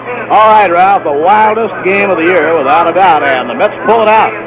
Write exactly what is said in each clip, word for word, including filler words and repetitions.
All right, Ralph, the wildest game of the year, without a doubt, and the Mets pull it out.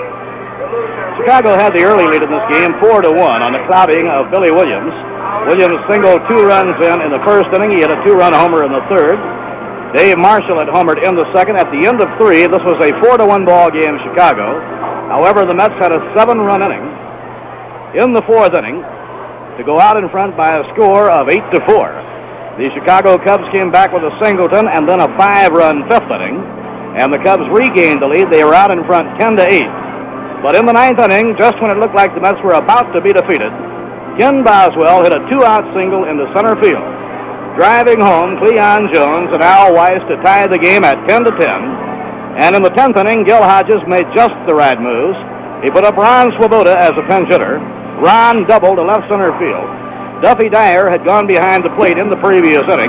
Chicago had the early lead in this game, four to one, on the clouding of Billy Williams. Williams singled two runs in in the first inning. He hit a two-run homer in the third. Dave Marshall had homered in the second. At the end of three, this was a four to one ball game, Chicago. However, the Mets had a seven-run inning in the fourth inning to go out in front by a score of eight to four. The Chicago Cubs came back with a singleton and then a five-run fifth inning, and the Cubs regained the lead. They were out in front ten to eight. But in the ninth inning, just when it looked like the Mets were about to be defeated, Ken Boswell hit a two-out single into center field, driving home Cleon Jones and Al Weiss to tie the game at ten to ten. And in the tenth inning, Gil Hodges made just the right moves. He put up Ron Swoboda as a pinch hitter. Ron doubled to left center field. Duffy Dyer had gone behind the plate in the previous inning,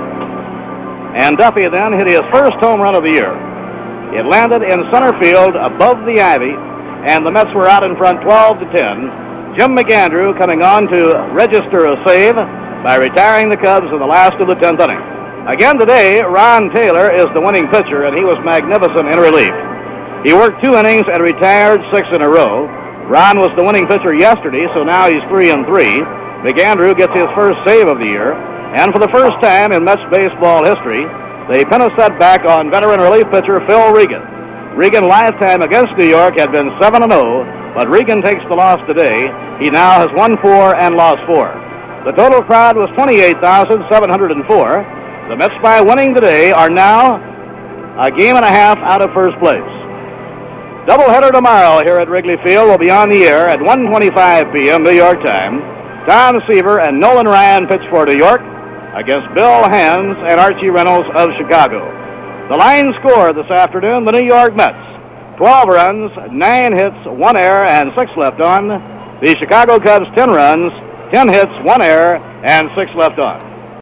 and Duffy then hit his first home run of the year. It landed in center field above the ivy, and the Mets were out in front twelve to ten. Jim McAndrew coming on to register a save by retiring the Cubs in the last of the tenth inning. Again today, Ron Taylor is the winning pitcher, and he was magnificent in relief. He worked two innings and retired six in a row. Ron was the winning pitcher yesterday, so now he's three and three. McAndrew gets his first save of the year, and for the first time in Mets baseball history, they pin a setback on veteran relief pitcher Phil Regan. Regan lifetime against New York had been seven and oh, but Regan takes the loss today. He now has won four and lost four. The total crowd was twenty-eight thousand seven hundred four. The Mets, by winning today, are now a game and a half out of first place. Doubleheader tomorrow here at Wrigley Field will be on the air at one twenty-five p.m. New York time. Tom Seaver and Nolan Ryan pitch for New York against Bill Hands and Archie Reynolds of Chicago. The line score this afternoon, the New York Mets, twelve runs, nine hits, one error, and six left on. The Chicago Cubs, ten runs, ten hits, one error, and six left on.